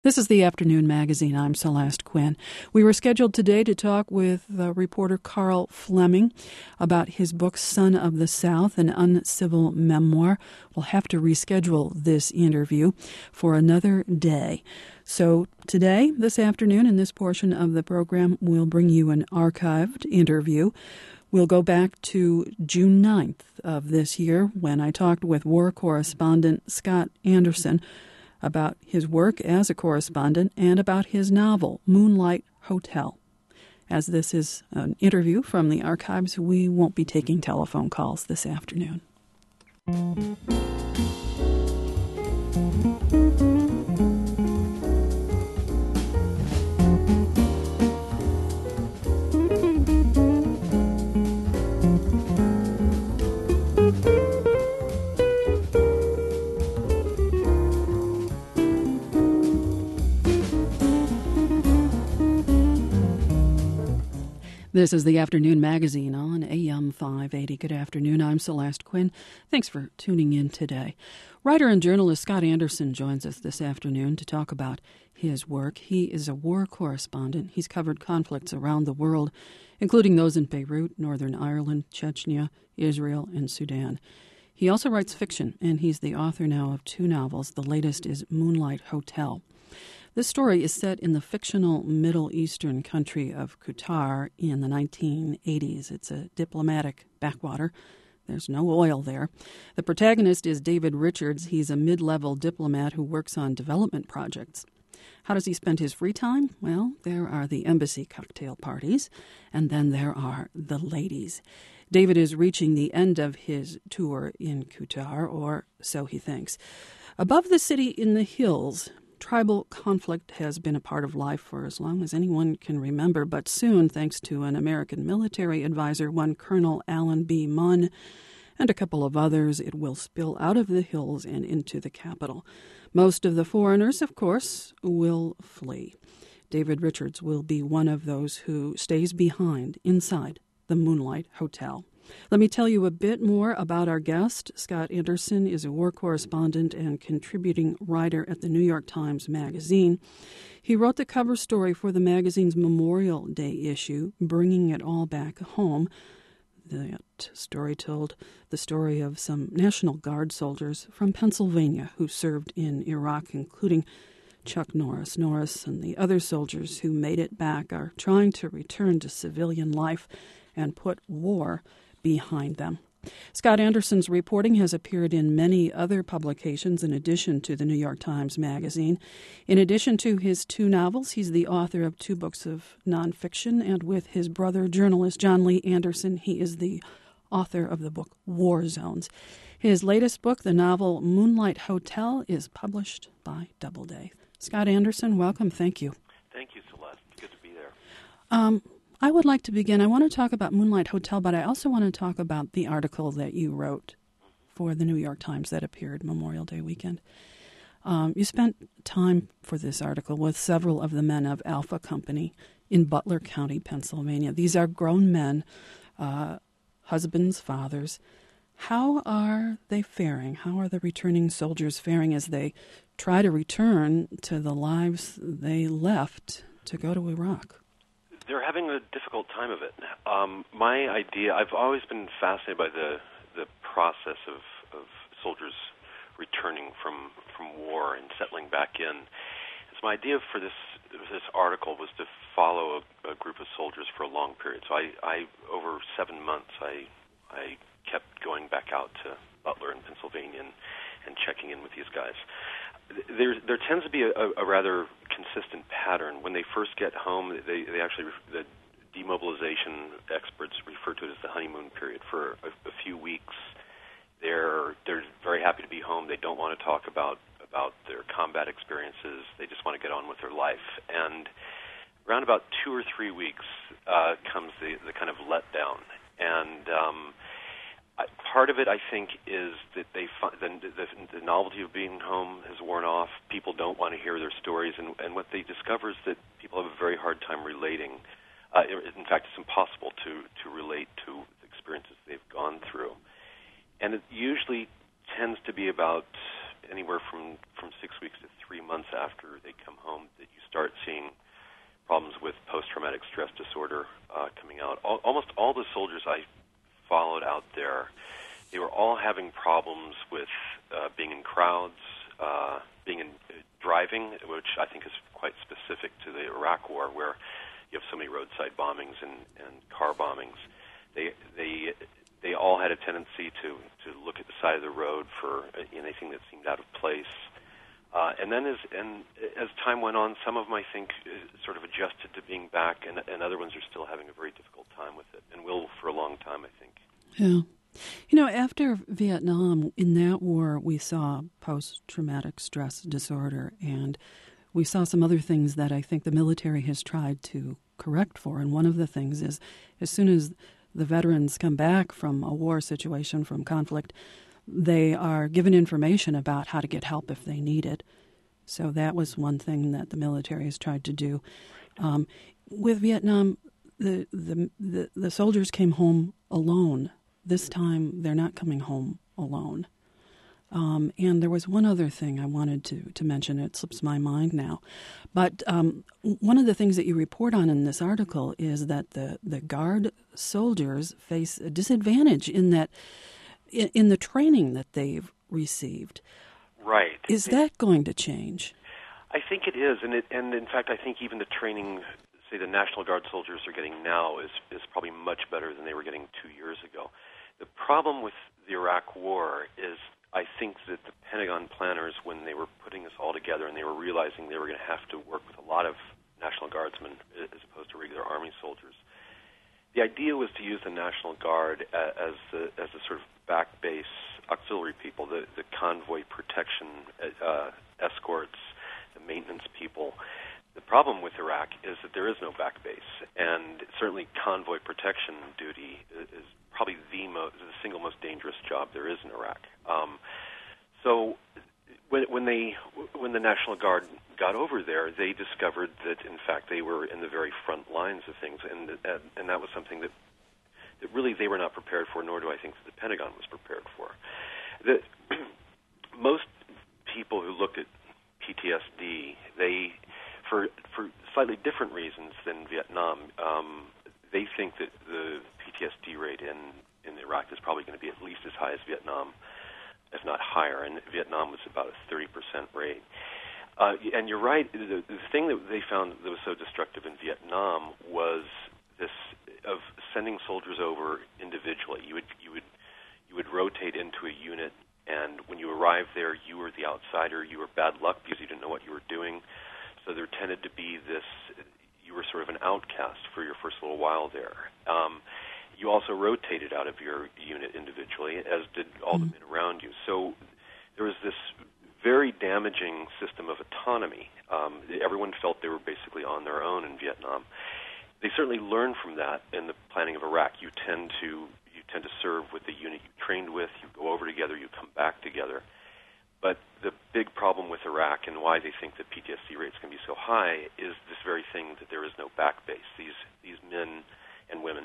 This is the Afternoon Magazine. I'm Celeste Quinn. We were scheduled today to talk with reporter Carl Fleming about his book, Son of the South, an uncivil memoir. We'll have to reschedule this interview for another day. So today, this afternoon, in this portion of the program, we'll bring you an archived interview. We'll go back to June 9th of this year when I talked with war correspondent Scott Anderson about his work as a correspondent and about his novel, Moonlight Hotel. As this is an interview from the archives, we won't be taking telephone calls this afternoon. This is the Afternoon Magazine on AM 580. Good afternoon. I'm Celeste Quinn. Thanks for tuning in today. Writer and journalist Scott Anderson joins us this afternoon to talk about his work. He is a war correspondent. He's covered conflicts around the world, including those in Beirut, Northern Ireland, Chechnya, Israel, and Sudan. He also writes fiction, and he's the author now of 2 novels. The latest is Moonlight Hotel. This story is set in the fictional Middle Eastern country of Qatar in the 1980s. It's a diplomatic backwater. There's no oil there. The protagonist is David Richards. He's a mid-level diplomat who works on development projects. How does he spend his free time? Well, there are the embassy cocktail parties, and then there are the ladies. David is reaching the end of his tour in Qatar, or so he thinks. Above the city in the hills, tribal conflict has been a part of life for as long as anyone can remember, but soon, thanks to an American military advisor, one Colonel Alan B. Munn, and a couple of others, it will spill out of the hills and into the capital. Most of the foreigners, of course, will flee. David Richards will be one of those who stays behind inside the Moonlight Hotel. Let me tell you a bit more about our guest. Scott Anderson is a war correspondent and contributing writer at the New York Times Magazine. He wrote the cover story for the magazine's Memorial Day issue, Bringing It All Back Home. That story told the story of some National Guard soldiers from Pennsylvania who served in Iraq, including Chuck Norris. Norris and the other soldiers who made it back are trying to return to civilian life and put war behind them. Scott Anderson's reporting has appeared in many other publications in addition to the New York Times Magazine. In addition to his 2 novels, he's the author of 2 books of nonfiction, and with his brother, journalist John Lee Anderson, he is the author of the book War Zones. His latest book, the novel Moonlight Hotel, is published by Doubleday. Scott Anderson, welcome. Thank you. Thank you, Celeste. Good to be there. I would like to begin. I want to talk about Moonlight Hotel, but I also want to talk about the article that you wrote for the New York Times that appeared Memorial Day weekend. You spent time for this article with several of the men of Alpha Company in Butler County, Pennsylvania. These are grown men, husbands, fathers. How are they faring? How are the returning soldiers faring as they try to return to the lives they left to go to Iraq? They're having a difficult time of it. My idea, I've always been fascinated by the process of soldiers returning from war and settling back in. So my idea for this article was to follow a group of soldiers for a long period. So I over 7 months, I kept going back out to Butler in Pennsylvania and checking in with these guys. There tends to be a rather consistent pattern. When they first get home, they actually, the demobilization experts refer to it as the honeymoon period. For a few weeks, they're very happy to be home. They don't want to talk about their combat experiences. They just want to get on with their life. And around about 2 or 3 weeks comes the kind of letdown. And part of it, I think, is that they the novelty of being home has worn off. People don't want to hear their stories, and what they discover is that people have a very hard time relating. In fact, it's impossible to relate to the experiences they've gone through. And it usually tends to be about anywhere from 6 weeks to 3 months after they come home that you start seeing problems with post-traumatic stress disorder coming out. Almost all the soldiers I followed out there, they were all having problems with being in crowds, being in driving, which I think is quite specific to the Iraq War, where you have so many roadside bombings and car bombings. They all had a tendency to look at the side of the road for anything that seemed out of place. And then as time went on, some of them, I think, sort of adjusted to being back, and other ones are still having a very difficult time with it, and will for a long time, I think. Yeah. After Vietnam, in that war, we saw post-traumatic stress disorder, and we saw some other things that I think the military has tried to correct for. And one of the things is, as soon as the veterans come back from a war situation, from conflict, they are given information about how to get help if they need it. So that was one thing that the military has tried to do. With Vietnam, the soldiers came home alone. This time, they're not coming home alone. And there was one other thing I wanted to mention. It slips my mind now. But one of the things that you report on in this article is that the Guard soldiers face a disadvantage in that in the training that they've received. Right. Is that going to change? I think it is, and in fact, I think even the training, say, the National Guard soldiers are getting now is probably much better than they were getting 2 years ago. The problem with the Iraq War is I think that the Pentagon planners, when they were putting this all together and they were realizing they were going to have to work with a lot of National Guardsmen as opposed to regular Army soldiers, the idea was to use the National Guard as the sort of back base auxiliary people, the convoy protection escorts, the maintenance people. The problem with Iraq is that there is no back base, and certainly convoy protection duty is probably the single most dangerous job there is in Iraq. So when the National Guard got over there, they discovered that in fact they were in the very front lines of things, and that was something that really they were not prepared for, nor do I think that the Pentagon was prepared for. Most people who look at PTSD, they for slightly different reasons than Vietnam, they think that the PTSD rate in Iraq is probably going to be at least as high as Vietnam, if not higher. And Vietnam was about a 30% rate. And you're right. The thing that they found that was so destructive in Vietnam was this of sending soldiers over individually. You would rotate into a unit, and when you arrived there, you were the outsider. You were bad luck because you didn't know what you were doing. So there tended to be this, you were sort of an outcast for your first little while there. You also rotated out of your unit individually, as did all the men around you. So there was this very damaging system of autonomy. Everyone felt they were basically on their own in Vietnam. They certainly learned from that in the planning of Iraq. You tend to serve with the unit you trained with. You go over together. You come back together. But the big problem with Iraq and why they think that PTSD rates can be so high is this very thing that there is no back base. These men and women,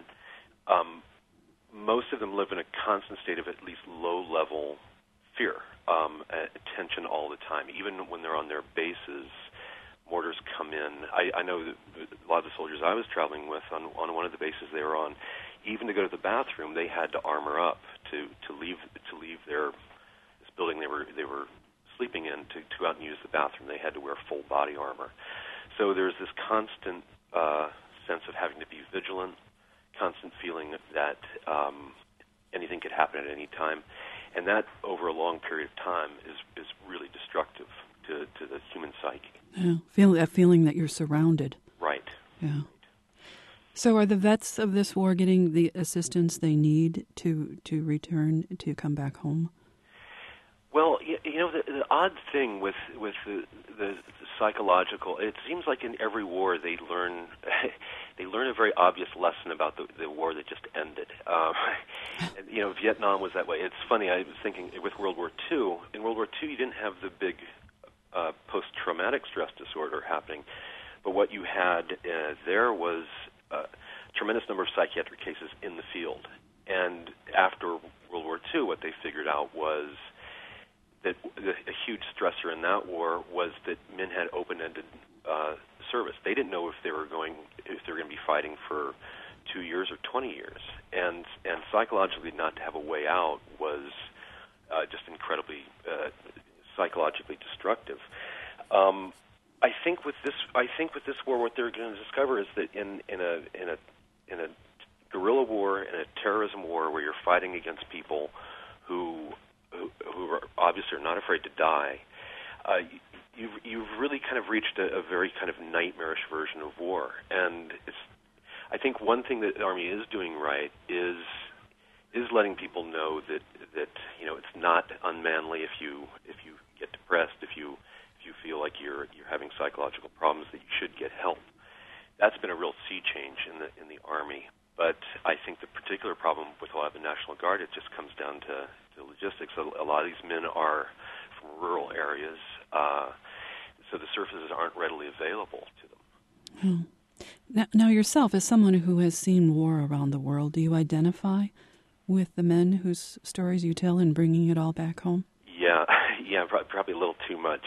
most of them live in a constant state of at least low-level fear, tension all the time. Even when they're on their bases, mortars come in. I know that a lot of the soldiers I was traveling with on one of the bases they were on, even to go to the bathroom, they had to armor up to leave their building they were sleeping in to go out and use the bathroom. They had to wear full body armor. So there's this constant sense of having to be vigilant, constant feeling that anything could happen at any time, and that over a long period of time is really destructive to the human psyche. Yeah, that feeling that you're surrounded. Right. Yeah. So are the vets of this war getting the assistance they need to return, to come back home? Well, the odd thing with the psychological, it seems like in every war they learn a very obvious lesson about the war that just ended. Vietnam was that way. It's funny, I was thinking with World War II, in World War II you didn't have the big post-traumatic stress disorder happening, but what you had there was a tremendous number of psychiatric cases in the field. And after World War II, what they figured out was a huge stressor in that war was that men had open-ended service. They didn't know if they were going to be fighting for 2 years or 20 years, and psychologically not to have a way out was just incredibly psychologically destructive. I think with this war, what they're going to discover is that in a guerrilla war and a terrorism war where you're fighting against people who are obviously are not afraid to die, you've really kind of reached a very kind of nightmarish version of war. And I think one thing that the Army is doing right is letting people know that it's not unmanly if you get depressed, if you feel like you're having psychological problems, that you should get help. That's been a real sea change in the Army. But I think the particular problem with a lot of the National Guard, it just comes down to logistics. A lot of these men are from rural areas, so the services aren't readily available to them. Now, yourself, as someone who has seen war around the world, do you identify with the men whose stories you tell in bringing it all back home? Yeah, probably a little too much.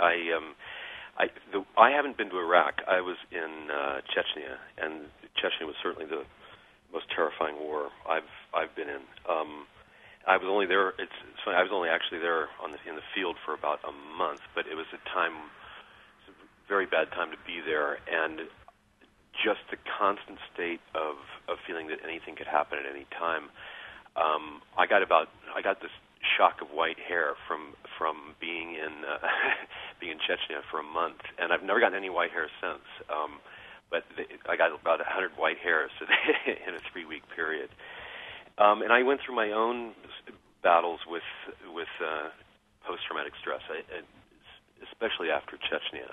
I haven't been to Iraq. I was in Chechnya, and Chechnya was certainly the most terrifying war I've been in. I was only there. It's funny. I was only actually there in the field for about a month, but it was a very bad time to be there, and just the constant state of feeling that anything could happen at any time. I got this shock of white hair from being in being in Chechnya for a month, and I've never gotten any white hair since. But I got about 100 white hairs in a 3-week period. And I went through my own battles with post-traumatic stress, especially after Chechnya.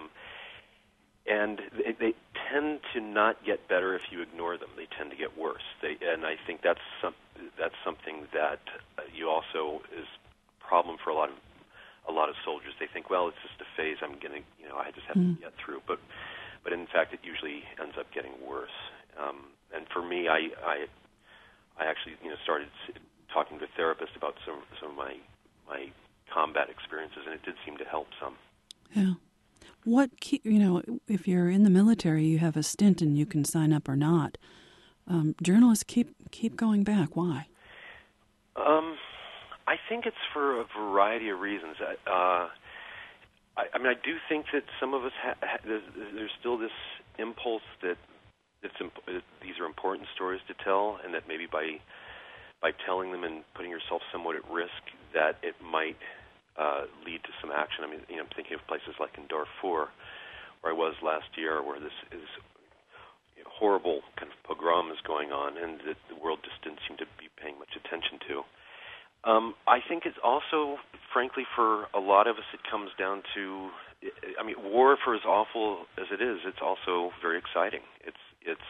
And they tend to not get better if you ignore them. They tend to get worse. And I think that's something that you also is a problem for a lot of soldiers. They think, well, it's just a phase. I just have to get through. But in fact, it usually ends up getting worse. And for me, I actually started talking to a therapist about some of my combat experiences, and it did seem to help some. Yeah. If you're in the military, you have a stint and you can sign up or not. Journalists keep going back. Why? I think it's for a variety of reasons. I do think that some of us there's still this impulse that these are important stories to tell, and that maybe by telling them and putting yourself somewhat at risk, that it might lead to some action. I'm thinking of places like in Darfur, where I was last year, where this is horrible kind of pogrom is going on, and that the world just didn't seem to be paying much attention to. I think it's also, frankly, for a lot of us, it comes down to, war, for as awful as it is, it's also very exciting. It's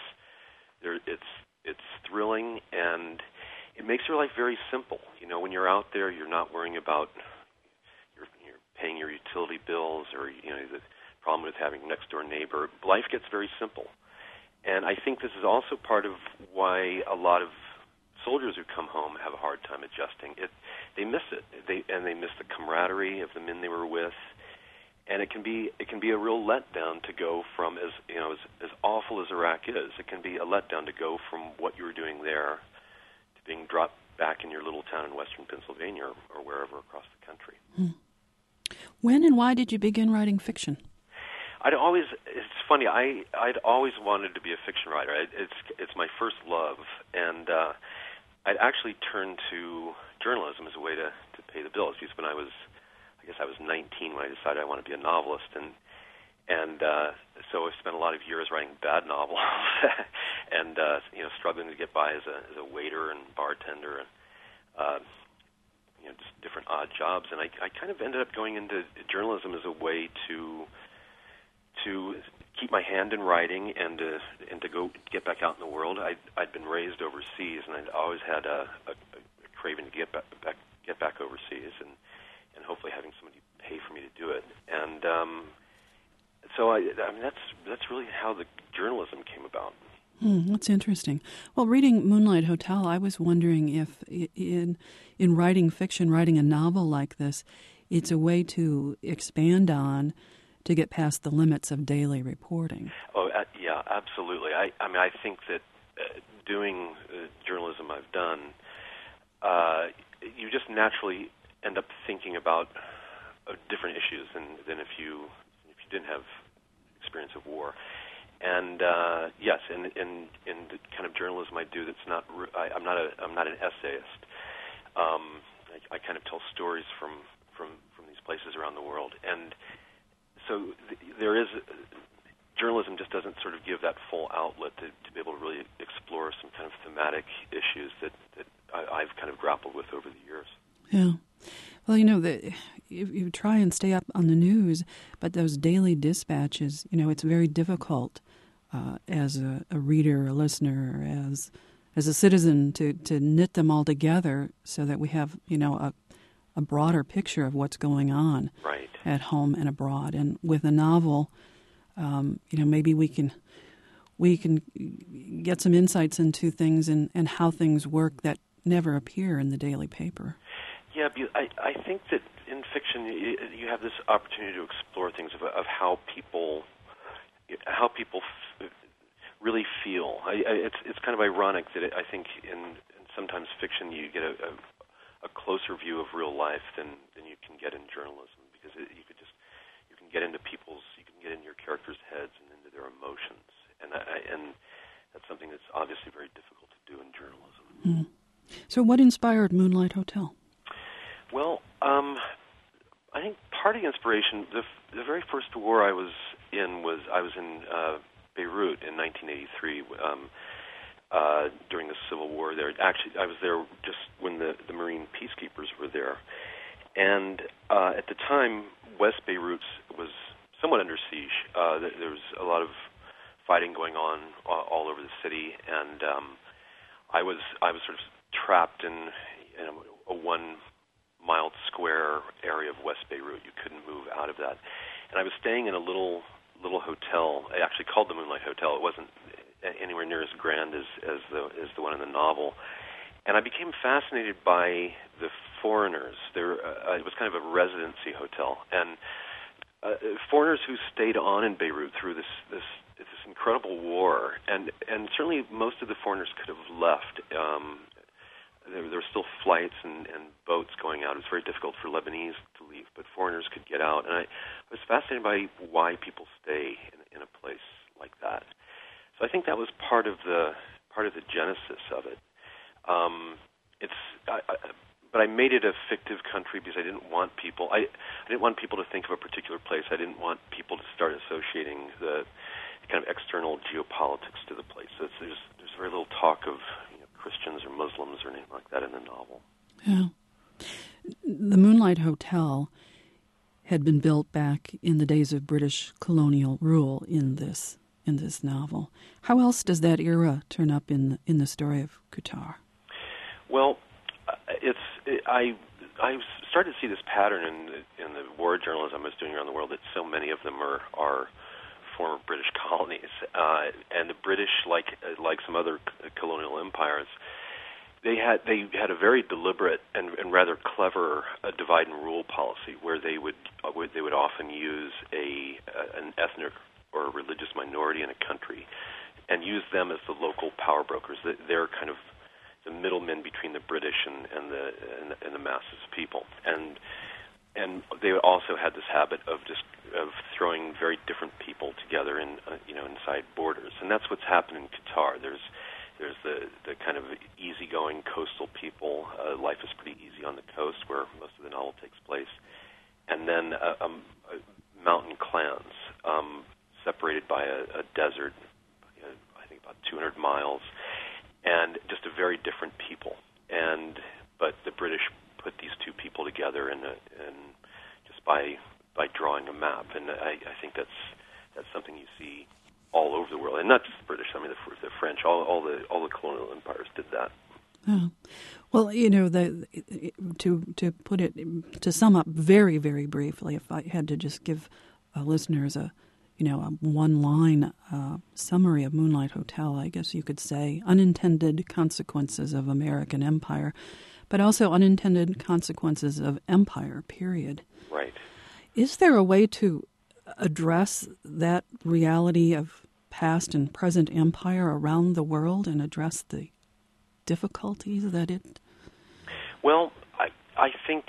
thrilling, and it makes your life very simple. When you're out there, you're not worrying about you're paying your utility bills or the problem with having a next door neighbor. Life gets very simple, and I think this is also part of why a lot of soldiers who come home have a hard time adjusting. They miss it. They miss the camaraderie of the men they were with, and it can be a real letdown to go from as awful as Iraq is. It can be a letdown to go from what you were doing there to being dropped back in your little town in western Pennsylvania or wherever across the country. When and why did you begin writing fiction? It's funny, I'd always wanted to be a fiction writer. It's my first love, and I'd actually turned to journalism as a way to pay the bills. Because I was 19 when I decided I wanted to be a novelist, and so I spent a lot of years writing bad novels, and struggling to get by as a waiter and bartender, and just different odd jobs. And I kind of ended up going into journalism as a way to keep my hand in writing and to go get back out in the world. I'd been raised overseas, and I'd always had a craving to get back overseas, and hopefully having somebody pay for me to do it. And so that's really how the journalism came about. That's interesting. Well, reading Moonlight Hotel, I was wondering if in writing fiction, writing a novel like this, it's a way to expand on, to get past the limits of daily reporting. Oh, yeah, absolutely. I mean, I think that doing journalism I've done, you just naturally end up thinking about different issues than if you didn't have experience of war. And yes, in the kind of journalism I do, that's not. I'm not an essayist. I kind of tell stories from these places around the world, and so there is journalism just doesn't sort of give that full outlet to be able to really explore some kind of thematic issues that I've kind of grappled with over the years. Yeah. Well, you try and stay up on the news, but those daily dispatches, it's very difficult as a reader, a listener, as a citizen to knit them all together so that we have, a broader picture of what's going on right at home and abroad. And with a novel, maybe we can get some insights into things and how things work that never appear in the daily paper. Yeah, I think that in fiction you have this opportunity to explore things of how people really feel. It's kind of ironic that I think in sometimes fiction you get a closer view of real life than you can get in journalism, because you can get into your characters' heads and into their emotions, and that's something that's obviously very difficult to do in journalism. Mm. So what inspired Moonlight Hotel? Well, I think part of the inspiration, the very first war I was in Beirut in 1983 during the Civil War there. Actually, I was there just when the Marine peacekeepers were there. And at the time, West Beirut was somewhat under siege. There was a lot of fighting going on all over the city, and I was sort of trapped in a 1 mile square area of West Beirut. You couldn't move out of that. And I was staying in a little hotel, actually called the Moonlight Hotel. It wasn't anywhere near as grand as the one in the novel. And I became fascinated by the foreigners. It was kind of a residency hotel, and foreigners who stayed on in Beirut through this incredible war. And certainly most of the foreigners could have left. There were still flights and boats going out. It was very difficult for Lebanese to leave, but foreigners could get out. And I was fascinated by why people stay in a place like that. So I think that was part of the genesis of it. But I made it a fictive country because I didn't want people. I didn't want people to think of a particular place. I didn't want people to start associating the kind of external geopolitics to the place. So there's very little talk of Christians or Muslims or anything like that in the novel. Yeah. The Moonlight Hotel had been built back in the days of British colonial rule in this novel. How else does that era turn up in the story of Qatar? Well, I started to see this pattern in the war journalism I was doing around the world, that so many of them are former British colonies, and the British, like some other colonial empires, they had a very deliberate and rather clever divide and rule policy, where they would often use an ethnic or a religious minority in a country and use them as the local power brokers. They're kind of the middlemen between the British and the masses of people, and they also had this habit of throwing very different people together inside borders, and that's what's happened in Qatar. There's the kind of easygoing coastal people. Life is pretty easy on the coast where most of the novel takes place, and then mountain clans separated by a desert, I think about 200 miles, and just a very different people. But the British put these two people together and just by drawing a map, and I think that's something you see all over the world, and not just the British. I mean, the French, all the colonial empires did that. Oh. Well, to sum up very, very briefly, if I had to just give listeners a a one-line summary of Moonlight Hotel, I guess you could say, unintended consequences of American empire, but also unintended consequences of empire, period. Right. Is there a way to address that reality of past and present empire around the world and address the difficulties that it... Well, I think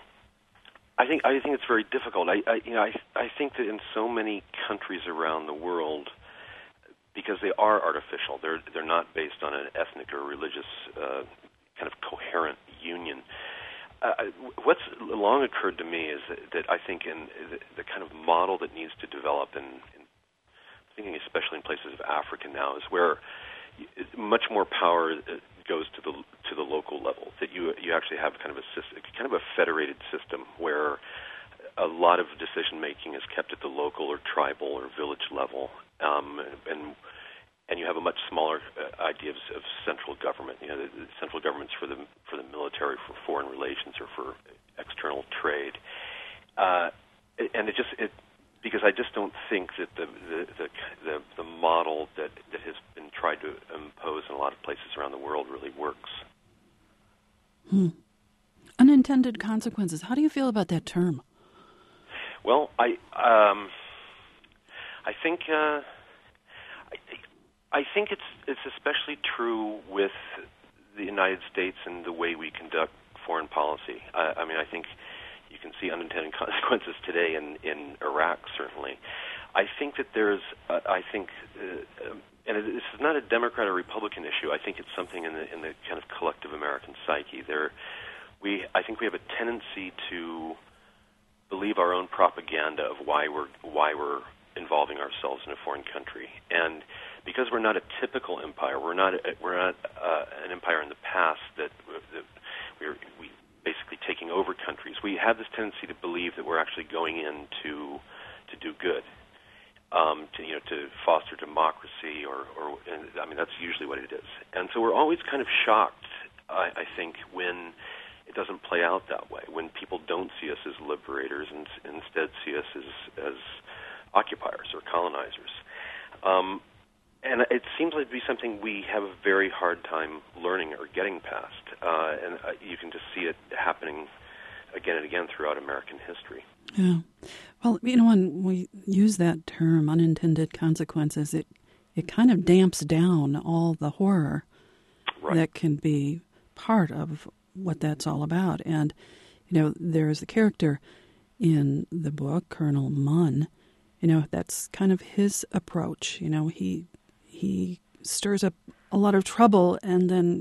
it's very difficult. I think that in so many countries around the world, because they are artificial, they're not based on an ethnic or religious kind of coherent union. What's long occurred to me is that I think in the kind of model that needs to develop, in thinking especially in places of Africa now, is where much more power goes to the local level. That you actually have kind of a federated system where a lot of decision making is kept at the local or tribal or village level, and you have a much smaller idea of central government. The central government's for the military, for foreign relations, or for external trade, and because I just don't think that the model that has been tried to impose in a lot of places around the world really works. Unintended consequences. How do you feel about that term? Well, I think it's especially true with the United States and the way we conduct foreign policy. I think you can see unintended consequences today in Iraq, certainly. I think that there's, and this is not a Democrat or Republican issue. I think it's something in the kind of collective American psyche. I think we have a tendency to believe our own propaganda of why we're involving ourselves in a foreign country, and because we're not a typical empire, we're not an empire in the past that we basically taking over countries. We have this tendency to believe that we're actually going in to do good, to foster democracy, and that's usually what it is. And so we're always kind of shocked, I think, when it doesn't play out that way, when people don't see us as liberators and instead see us as occupiers or colonizers. And it seems like to be something we have a very hard time learning or getting past. And you can just see it happening again and again throughout American history. Yeah. Well, when we use that term, unintended consequences, it kind of damps down all the horror that can be part of what that's all about. And, there's a character in the book, Colonel Munn, that's kind of his approach. He stirs up a lot of trouble, and then,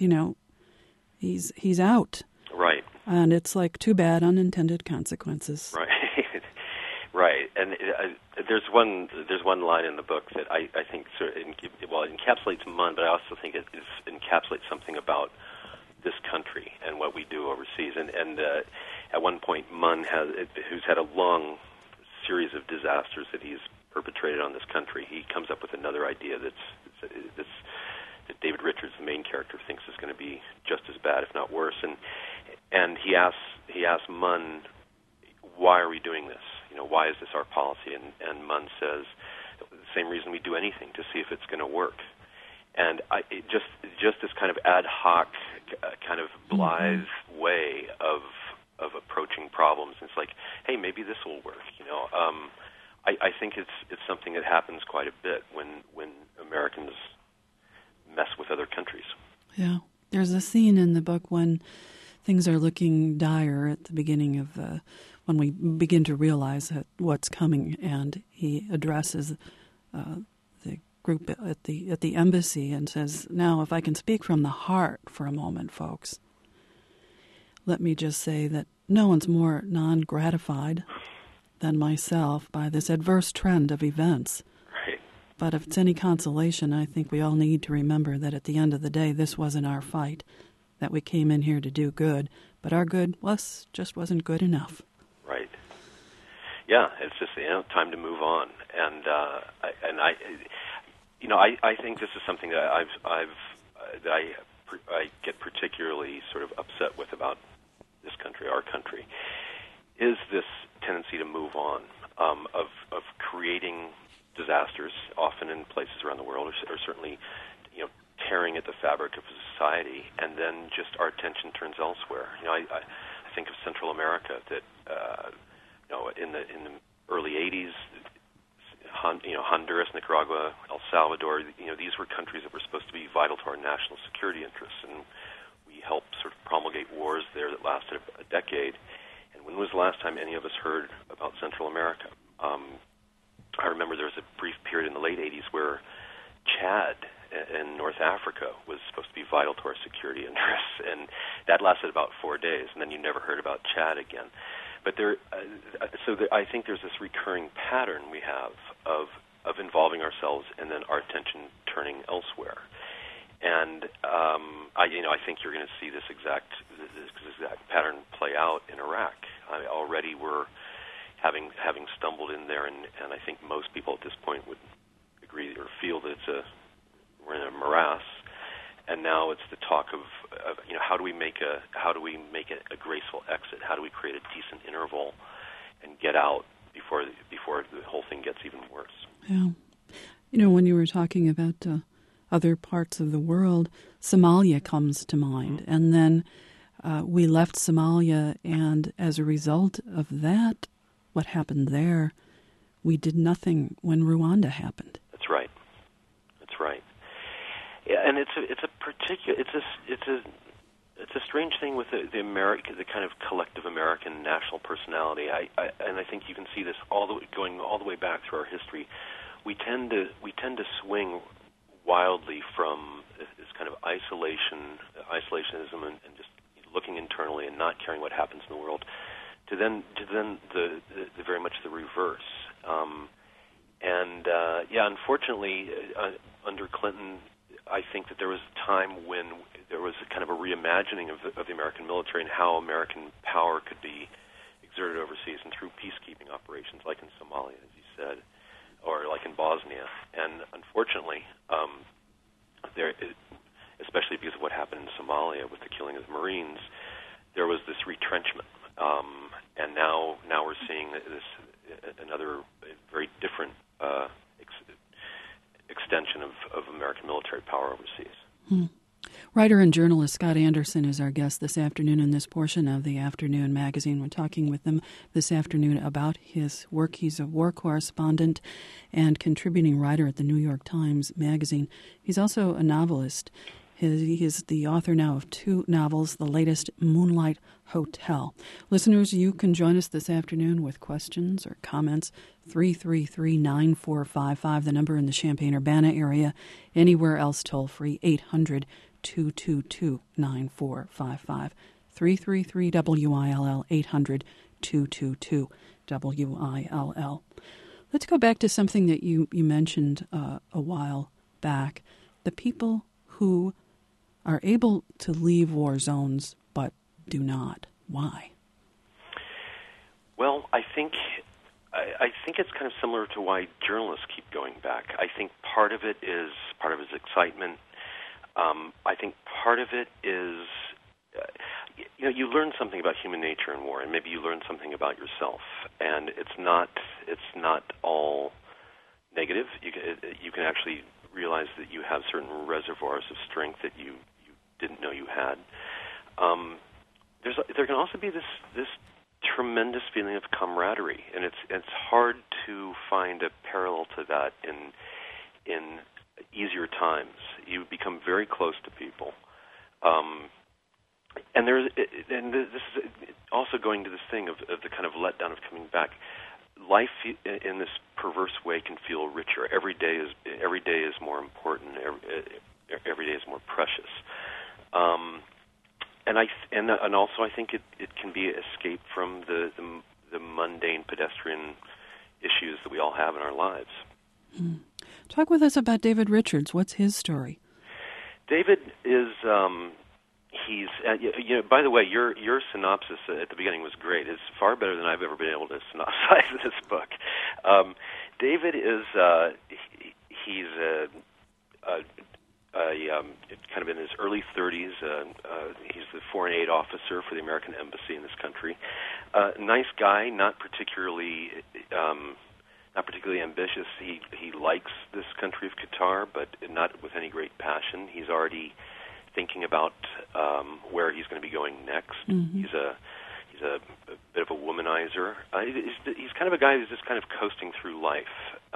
he's out. Right. And it's like, too bad, unintended consequences. Right. Right. And there's one line in the book that I think sort of encapsulates Munn, but I also think it encapsulates something about this country and what we do overseas. And at one point, Munn who's had a long series of disasters that he's perpetrated on this country, he comes up with another idea that David Richards, the main character, thinks is going to be just as bad, if not worse. And he asks Munn, why are we doing this? Why is this our policy? And Munn says, the same reason we do anything, to see if it's going to work. And just this kind of ad hoc, kind of blithe way of approaching problems. It's like, hey, maybe this will work. I think it's something that happens quite a bit when Americans mess with other countries. Yeah, there's a scene in the book when things are looking dire at the beginning of when we begin to realize what's coming, and he addresses the group at the embassy and says, "Now, if I can speak from the heart for a moment, folks, let me just say that no one's more non-gratified than myself by this adverse trend of events. Right. But if it's any consolation, I think we all need to remember that at the end of the day, this wasn't our fight, that we came in here to do good, but our good just wasn't good enough." Right. Yeah, it's just time to move on, and I think this is something that I get particularly sort of upset with about this country, our country, is this tendency to move on. of creating disasters, often in places around the world, or certainly, tearing at the fabric of society, and then just our attention turns elsewhere. I think of Central America that in the early '80s, Honduras, Nicaragua, El Salvador, these were countries that were supposed to be vital to our national security interests, and we helped sort of promulgate wars there that lasted a decade. And when was the last time any of us heard about Central America? I remember there was a brief period in the late '80s where Chad in North Africa was supposed to be vital to our security interests, and that lasted about 4 days, and then you never heard about Chad again. But I think there's this recurring pattern we have of involving ourselves and then our attention turning elsewhere. And I think you're going to see this exact pattern play out in Iraq. Already we're having stumbled in there, and I think most people at this point would agree or feel that we're in a morass. And now it's the talk of how do we make a graceful exit? How do we create a decent interval and get out before the whole thing gets even worse? Yeah, when you were talking about other parts of the world, Somalia comes to mind, and then we left Somalia, and as a result of that, what happened there, we did nothing when Rwanda happened. That's right. Yeah, and it's a strange thing with the kind of collective American national personality. And I think you can see this going all the way back through our history. We tend to swing wildly from this kind of isolationism, and just looking internally and not caring what happens in the world, to then the very much the reverse. Unfortunately, under Clinton, I think that there was a time when there was a kind of a reimagining of the American military and how American power could be exerted overseas and through peacekeeping operations, like in Somalia, as you said, or like in Bosnia. And unfortunately, especially because of what happened in Somalia with the killing of the Marines, there was this retrenchment. And now we're seeing this another very different extension of American military power overseas. Writer and journalist Scott Anderson is our guest this afternoon in this portion of the Afternoon Magazine. We're talking with him this afternoon about his work. He's a war correspondent and contributing writer at the New York Times Magazine. He's also a novelist. He is the author now of 2 novels, the latest, Moonlight Hotel. Listeners, you can join us this afternoon with questions or comments. 333-9455, the number in the Champaign-Urbana area. Anywhere else, toll free, 800-222-9455. 333-WILL, 800-222-WILL. Let's go back to something that you mentioned a while back. The people who are able to leave war zones but do not. Why? Well, I think it's kind of similar to why journalists keep going back. I think part of it is excitement. I think part of it is, you learn something about human nature in war, and maybe you learn something about yourself. And it's not all negative. You can actually realize that you have certain reservoirs of strength that you didn't know you had. There can also be this tremendous feeling of camaraderie, and it's hard to find a parallel to that in easier times. You become very close to people, and this is also going to this thing of the kind of letdown of coming back. Life in this perverse way can feel richer. Every day is more important. Every day is more precious. And also I think it can be escape from the mundane pedestrian issues that we all have in our lives. Talk with us about David Richards. What's his story? David is he's by the way, your synopsis at the beginning was great. It's far better than I've ever been able to synopsize this book. David is he's a kind of in his early 30s. He's the foreign aid officer for the American embassy in this country. Nice guy, not particularly ambitious. He likes this country of Qatar, but not with any great passion. He's already thinking about where he's going to be going next. Mm-hmm. He's a bit of a womanizer. He's kind of a guy who's just kind of coasting through life,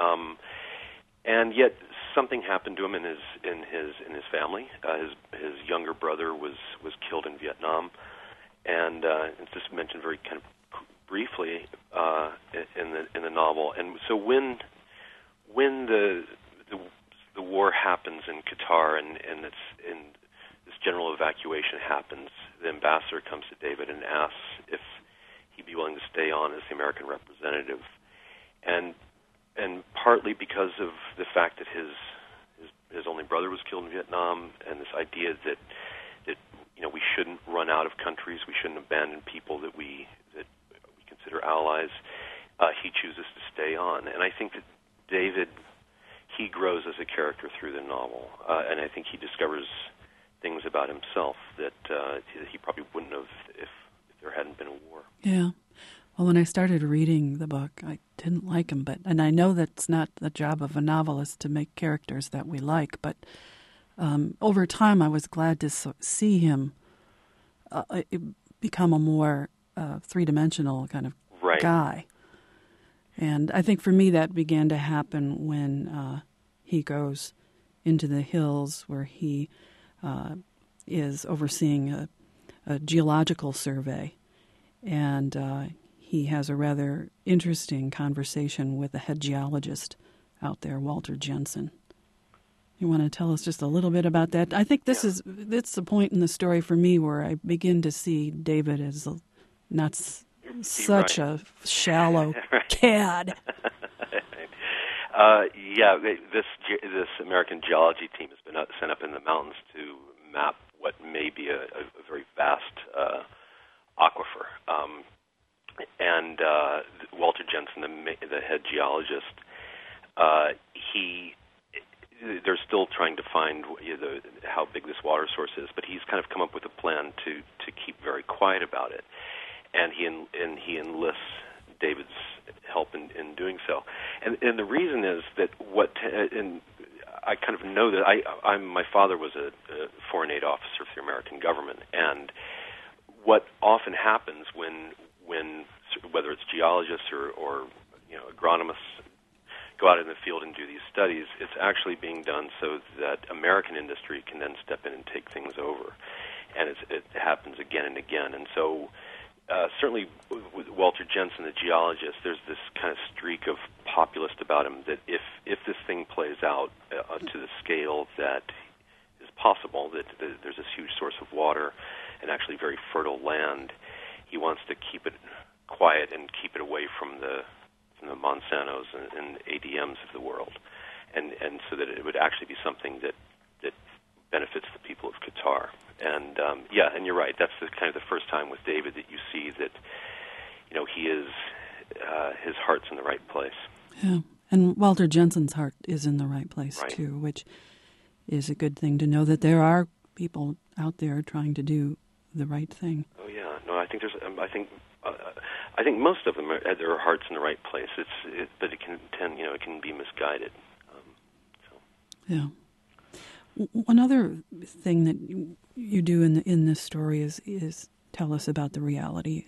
and yet something happened to him in his family. His younger brother was killed in Vietnam, and it's just mentioned very kind of briefly in the novel. And so when the war happens in Qatar and this general evacuation happens, the ambassador comes to David and asks if he'd be willing to stay on as the American representative, and partly because of the fact that his only brother was killed in Vietnam, and this idea that we shouldn't run out of countries, we shouldn't abandon people that we consider allies. He chooses to stay on, and I think that David, he grows as a character through the novel, and I think he discovers things about himself that he probably wouldn't have if there hadn't been a war. Yeah. Well, when I started reading the book, I didn't like him, and I know that's not the job of a novelist to make characters that we like, but over time I was glad to see him become a more three-dimensional kind of guy. And I think for me that began to happen when he goes into the hills where he is overseeing a geological survey, and he has a rather interesting conversation with the head geologist out there, Walter Jensen. You want to tell us just a little bit about that? I think it's the point in the story for me where I begin to see David as not such a shallow cad. This American geology team has been sent up in the mountains to map what may be a very vast aquifer. And Walter Jensen, the head geologist, they're still trying to find how big this water source is, but he's kind of come up with a plan to keep very quiet about it, and he enlists David's help in doing so. And the reason is that and I kind of know that my father was a foreign aid officer for the American government, and what often happens when whether it's geologists or agronomists go out in the field and do these studies, it's actually being done so that American industry can then step in and take things over, and it happens again and again. And so certainly with Walter Jensen, the geologist, there's this kind of streak of populist about him that if this thing plays out to the scale that is possible, that there's this huge source of water and actually very fertile land, he wants to keep it quiet and keep it away from the Monsantos and ADMs of the world, and so that it would actually be something that benefits the people of Qatar. And and you're right. That's kind of the first time with David that you see that he is his heart's in the right place. Yeah, and Walter Jensen's heart is in the right place too, which is a good thing to know that there are people out there trying to do the right thing. Oh yeah, no, I think I think most of them have their hearts in the right place. But it can it can be misguided. Yeah. One other thing that you do in this story is tell us about the realities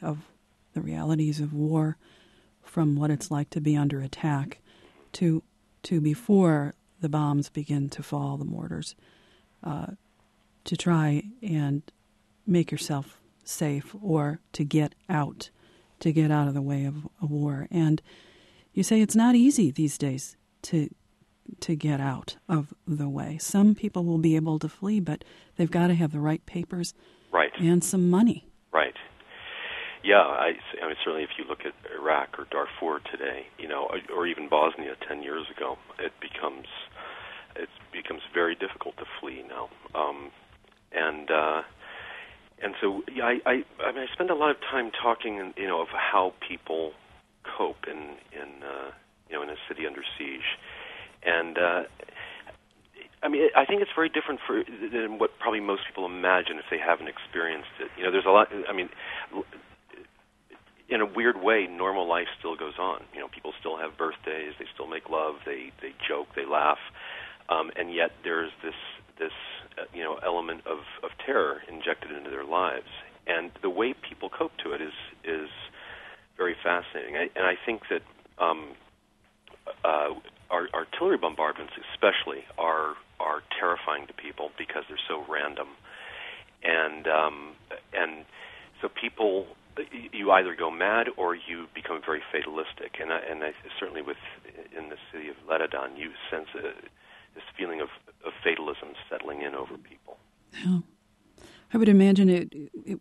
of war, from what it's like to be under attack, to before the bombs begin to fall, the mortars, to try and make yourself safe or to get out of the way of a war. And you say it's not easy these days to get out of the way. Some people will be able to flee, but they've got to have the right papers and some money. Right. Yeah, I mean, certainly if you look at Iraq or Darfur today, or even Bosnia 10 years ago, it becomes very difficult to flee now. And so I mean, I spend a lot of time talking, of how people cope in a city under siege, and I mean, I think it's very different than what probably most people imagine if they haven't experienced it. You know, there's a lot. I mean, in a weird way, normal life still goes on. You know, people still have birthdays, they still make love, they joke, they laugh, and yet there's this element of terror injected into their lives. And the way people cope to it is very fascinating. And I think that our artillery bombardments, especially, are terrifying to people because they're so random, and so people, you either go mad or you become very fatalistic. And I certainly in the city of Ledadan, you sense this feeling of fatalism settling in over people. Yeah. I would imagine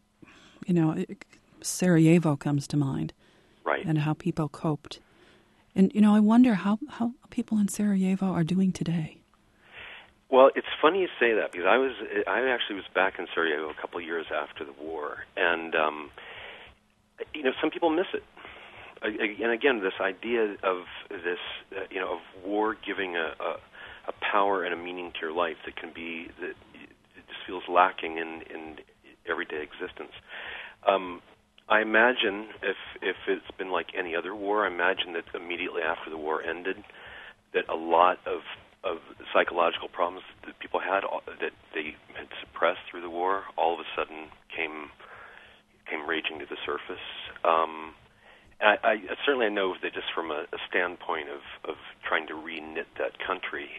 Sarajevo comes to mind, right? And how people coped. And I wonder how people in Sarajevo are doing today. Well, it's funny you say that because I actually was back in Sarajevo a couple of years after the war, and some people miss it. And again, this idea of this of war giving a power and a meaning to your life that it just feels lacking in everyday existence. I imagine if it's been like any other war, I imagine that immediately after the war ended, that a lot of psychological problems that people had, that they had suppressed through the war, all of a sudden came raging to the surface. I certainly know that just from a standpoint of trying to re-knit that country,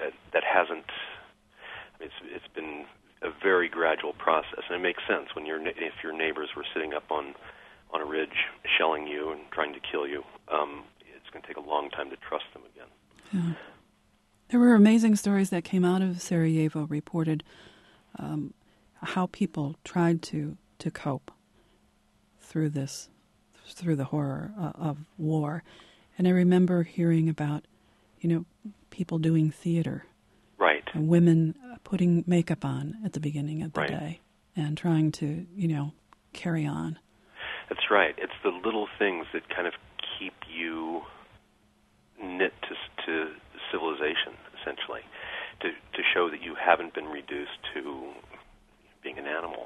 it's been a very gradual process, and it makes sense when if your neighbors were sitting up on a ridge shelling you and trying to kill you, it's going to take a long time to trust them again. Yeah. There were amazing stories that came out of Sarajevo, reported how people tried to cope through the horror of war. And I remember hearing about, people doing theater. Right. And women putting makeup on at the beginning of the right. day and trying to, carry on. That's right. It's the little things that kind of keep you knit to civilization, essentially, to show that you haven't been reduced to being an animal.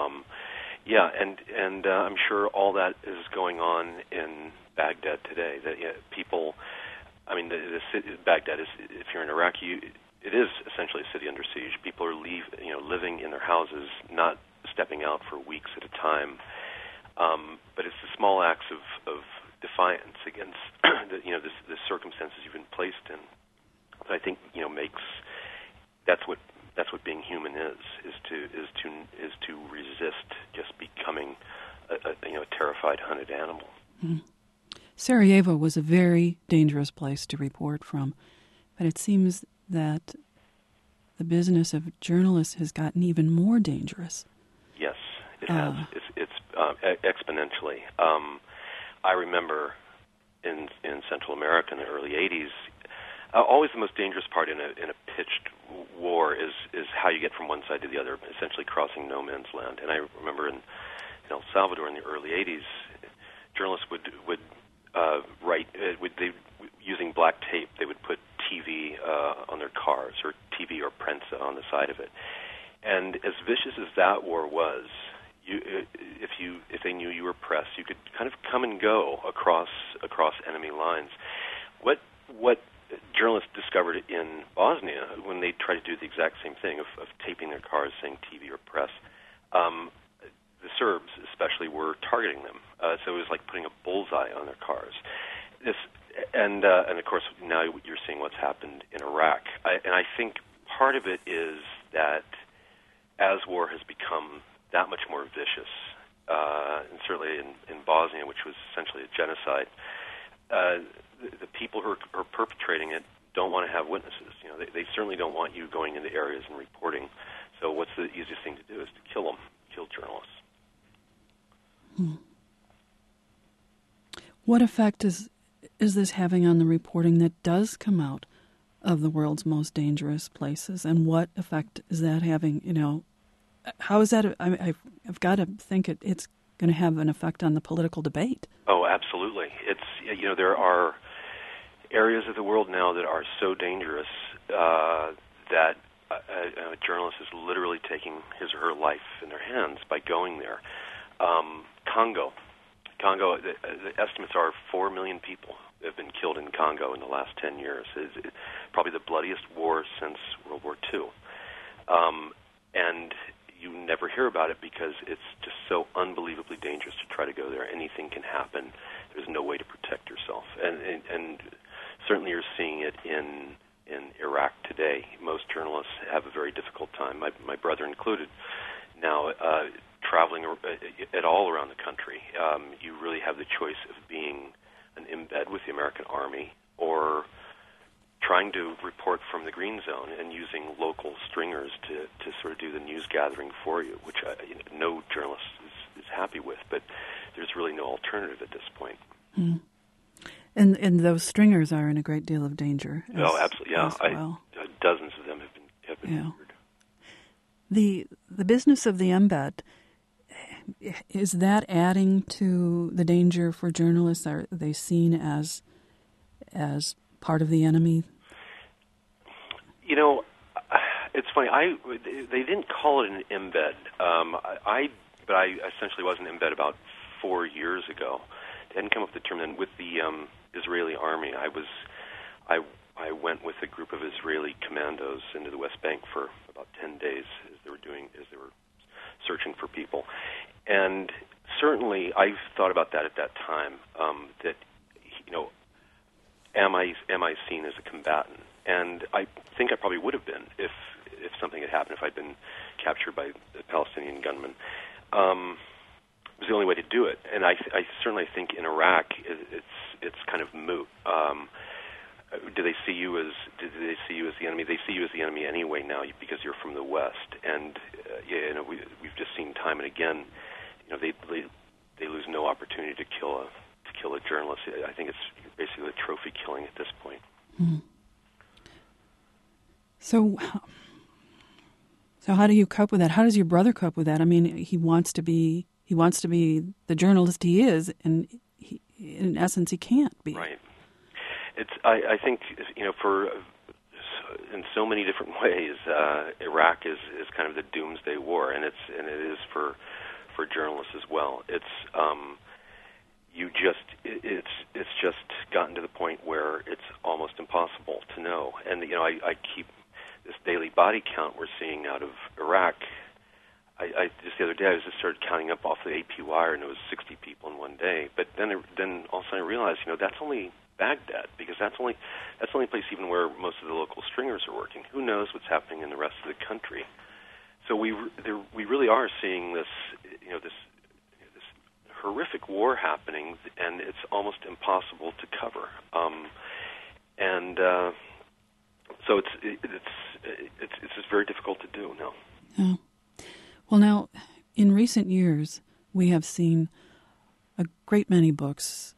And I'm sure all that is going on in Baghdad today. That people, the city, Baghdad is, if you're in Iraq, it is essentially a city under siege. People are living in their houses, not stepping out for weeks at a time. But it's the small acts of defiance against the circumstances you've been placed in that I think that's what being human is to resist just becoming a terrified hunted animal. Mm. Sarajevo was a very dangerous place to report from, but it seems that the business of journalists has gotten even more dangerous. Yes, it has. It's exponentially. I remember in Central America in the early 80s, always the most dangerous part in a pitched war is how you get from one side to the other, essentially crossing no man's land. And I remember in El Salvador in the early 80s, journalists would write using black tape. They would put TV on their cars, or TV or prensa on the side of it. And as vicious as that war was, if they knew you were press, you could kind of come and go across enemy lines. What journalists discovered in Bosnia when they tried to do the exact same thing of taping their cars saying TV or press, the Serbs especially were targeting them. So it was like putting a bullseye on their cars. And of course now you're seeing what's happened in Iraq. And I think part of it is that as war has become that much more vicious, and certainly in Bosnia, which was essentially a genocide, the people who are perpetrating it don't want to have witnesses. They certainly don't want you going into areas and reporting. So what's the easiest thing to do is to kill them, kill journalists. What effect is this having on the reporting that does come out of the world's most dangerous places, and what effect is that having? How is that? I've got to think it's going to have an effect on the political debate. Oh, absolutely. It's there are areas of the world now that are so dangerous that a journalist is literally taking his or her life in their hands by going there. Congo, the estimates are 4 million people have been killed in Congo in the last 10 years. It's probably the bloodiest war since World War II. And you never hear about it because it's just so unbelievably dangerous to try to go there. Anything can happen. There's no way to protect yourself. And certainly you're seeing it in Iraq today. Most journalists have a very difficult time, my brother included, now traveling at all around the country. You really have the choice of being an embed with the American Army or trying to report from the green zone and using local stringers to sort of do the news gathering for you, which no journalist is happy with, but there's really no alternative at this point. Mm. And those stringers are in a great deal of danger. Absolutely, yeah. Well. Dozens of them have been murdered. The business of the embed, is that adding to the danger for journalists? Are they seen as part of the enemy? It's funny. They didn't call it an embed. But I essentially was an embed about 4 years ago. They hadn't come up with the term then. With the Israeli army, I went with a group of Israeli commandos into the West Bank for about 10 days as they were searching for people. And certainly, I thought about that at that time. That am I seen as a combatant? And I think I probably would have been if something had happened, if I'd been captured by the Palestinian gunmen. It was the only way to do it. And I certainly think in Iraq it's kind of moot. Do they see you as the enemy? They see you as the enemy anyway now because you're from the West. And we've just seen time and again, they lose no opportunity to kill a journalist. I think it's basically a trophy killing at this point. Mm. So how do you cope with that? How does your brother cope with that? I mean, he wants to be the journalist he is, and in essence, he can't be. Right. I think in so many different ways, Iraq is kind of the doomsday war, and it is for journalists as well. It's just gotten to the point where it's almost impossible to know. And I keep this daily body count we're seeing out of Iraq. I just the other day I just started counting up off the AP wire, and it was 60 people in one day. But then all of a sudden I realized, that's only Baghdad, because that's the only place even where most of the local stringers are working. Who knows what's happening in the rest of the country? So we really are seeing this horrific war happening, and it's almost impossible to cover. So it's just very difficult to do now. Yeah. Well, now, in recent years, we have seen a great many books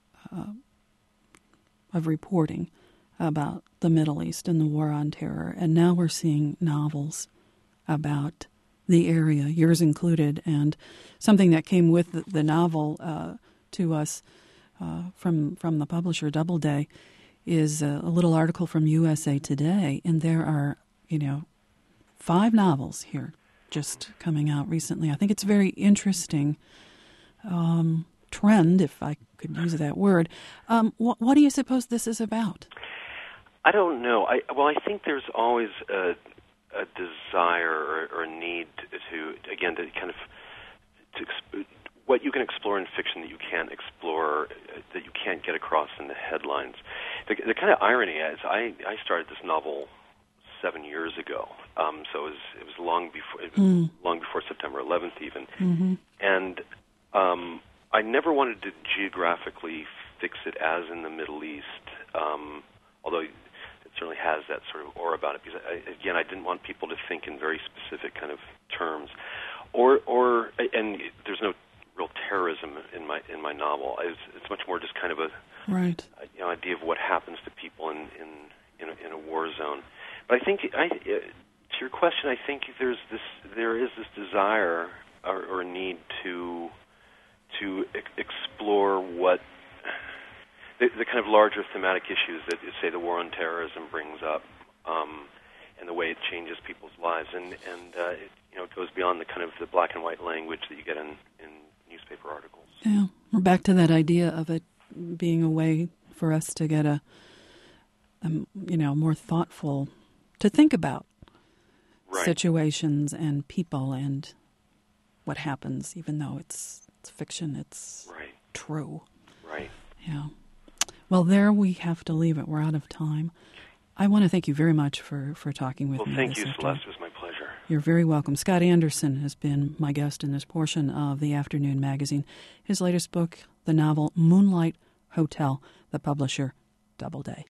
of reporting about the Middle East and the war on terror, and now we're seeing novels about the area, yours included, and something that came with the novel to us from the publisher Doubleday is a little article from USA Today, and there are 5 novels here just coming out recently. I think it's a very interesting trend, if I could use that word. What do you suppose this is about? I don't know. I think there's always a desire or a need to kind of what you can explore in fiction that you can't explore, that you can't get across in the headlines. The kind of irony is I started this novel 7 years ago, so it was long before September 11th even, mm-hmm. and I never wanted to geographically fix it as in the Middle East, although it certainly has that sort of aura about it, because I didn't want people to think in very specific kind of terms, and there's no real terrorism in my novel. It's much more just kind of a right idea of what happens to people in a war zone. But I think to your question, I think there is this desire or need to explore what the kind of larger thematic issues that, say, the war on terrorism brings up, and the way changes people's lives, and it goes beyond the kind of the black and white language that you get in newspaper articles. Yeah, we're back to that idea of it being a way for us to get a more thoughtful, to think about situations and people and what happens, even though it's fiction, it's true. Right. Yeah. Well, there we have to leave it. We're out of time. I want to thank you very much for talking with me. Well, thank you, Celeste. It was my pleasure. You're very welcome. Scott Anderson has been my guest in this portion of the Afternoon Magazine. His latest book, the novel Moonlight Hotel, the publisher, Doubleday.